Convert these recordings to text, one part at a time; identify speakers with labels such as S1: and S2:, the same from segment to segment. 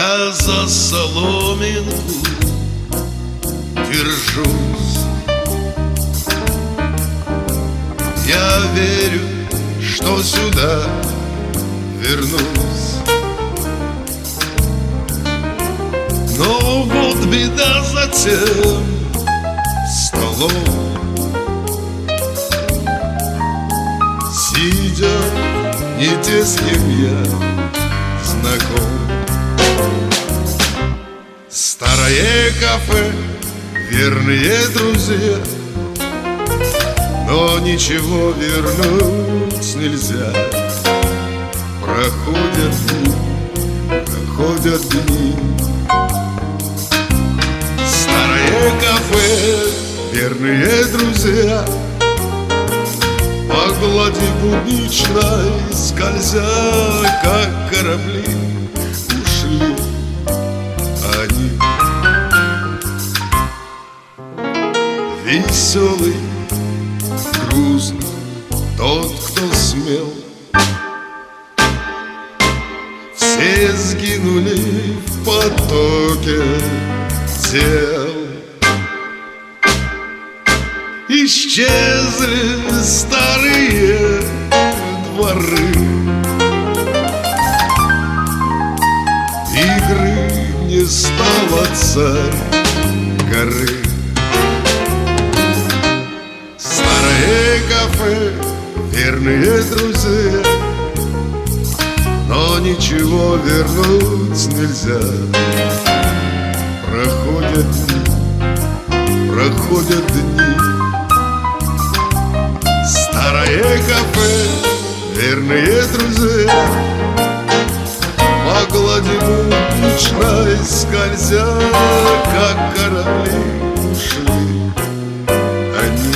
S1: Я за соломинку держусь. Я верю, что сюда вернусь. Но вот беда за тем столом. Сидят не те, с кем я знаком. Старое кафе, верные друзья, но ничего вернуть нельзя. Проходят дни, проходят дни. Старое кафе, верные друзья, по глади будничной скользя, как корабли, ушли они. Веселый, грустный тот, кто смел. Все сгинули в потоке тел. Исчезли старые дворы. Игры не стало царь горы. Старое кафе, верные друзья, но ничего вернуть нельзя. Проходят дни, проходят дни. Старое кафе, верные друзья, по глади будничной скользя, как корабли ушли они.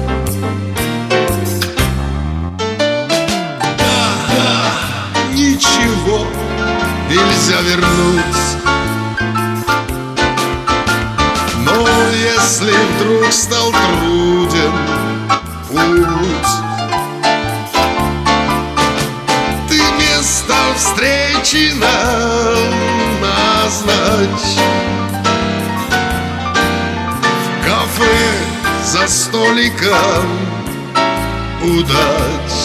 S1: Ничего нельзя вернуть. Но если вдруг стал труден путь, ты место встречи нам назначь. В кафе за столиком удач.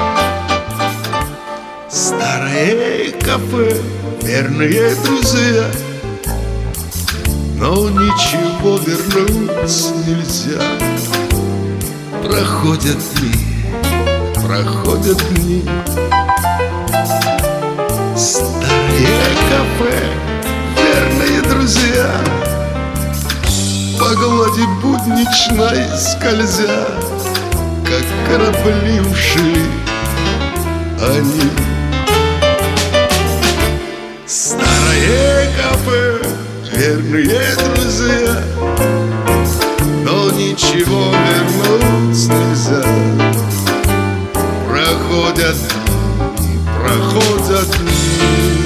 S1: Старое кафе, верные друзья, но ничего вернуть нельзя. Проходят дни, проходят дни. Старое кафе, верные друзья, по глади будничной скользя, как корабли ушли они. Старое кафе, верные друзья, но ничего вернуть нельзя. Проходят дни, проходят дни.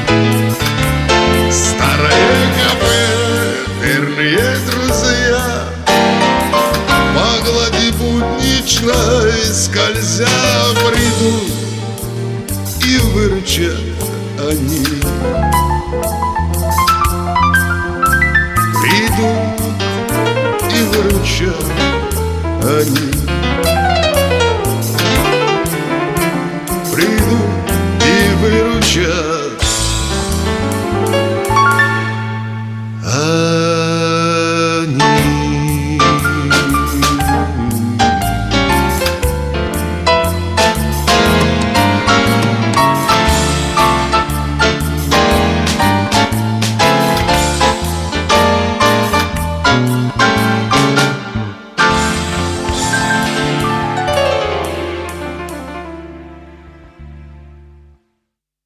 S1: Старое кафе, верные друзья, по глади будничной скользя, придут и выручат они. Придут и выручат они.